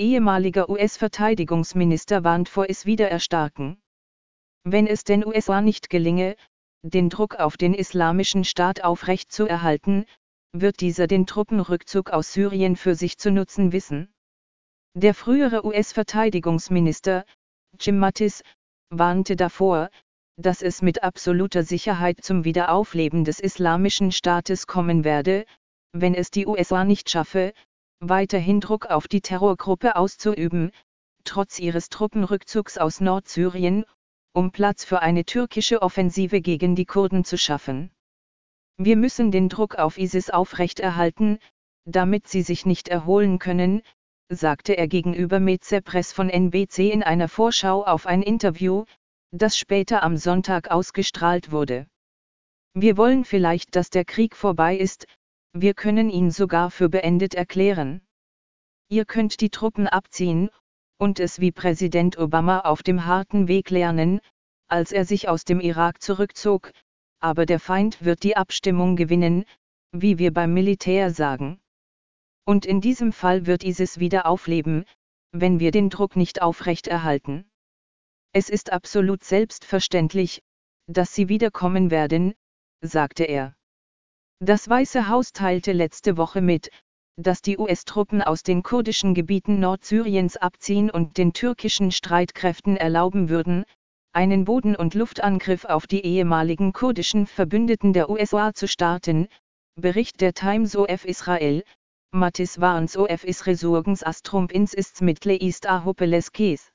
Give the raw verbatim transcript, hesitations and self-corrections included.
ehemaliger U S-Verteidigungsminister warnt vor es wieder erstarken. Wenn es den U S A nicht gelinge, den Druck auf den Islamischen Staat aufrechtzuerhalten, wird dieser den Truppenrückzug aus Syrien für sich zu nutzen wissen. Der frühere U S-Verteidigungsminister, Jim Mattis, warnte davor, dass es mit absoluter Sicherheit zum Wiederaufleben des Islamischen Staates kommen werde, wenn es die U S A nicht schaffe, weiterhin Druck auf die Terrorgruppe auszuüben, trotz ihres Truppenrückzugs aus Nordsyrien, um Platz für eine türkische Offensive gegen die Kurden zu schaffen. Wir müssen den Druck auf ISIS aufrechterhalten, damit sie sich nicht erholen können, sagte er gegenüber Meze Press von N B C in einer Vorschau auf ein Interview, das später am Sonntag ausgestrahlt wurde. Wir wollen vielleicht, dass der Krieg vorbei ist, wir können ihn sogar für beendet erklären. Ihr könnt die Truppen abziehen, und es wie Präsident Obama auf dem harten Weg lernen, als er sich aus dem Irak zurückzog, aber der Feind wird die Abstimmung gewinnen, wie wir beim Militär sagen. Und in diesem Fall wird ISIS wieder aufleben, wenn wir den Druck nicht aufrechterhalten. Es ist absolut selbstverständlich, dass sie wiederkommen werden, sagte er. Das Weiße Haus teilte letzte Woche mit, dass die U S-Truppen aus den kurdischen Gebieten Nordsyriens abziehen und den türkischen Streitkräften erlauben würden, einen Boden- und Luftangriff auf die ehemaligen kurdischen Verbündeten der U S A zu starten, Bericht der Times of Israel. Mattis warns of Israel Sorgens Astrump ins ist mit Leist a Hopeleskes.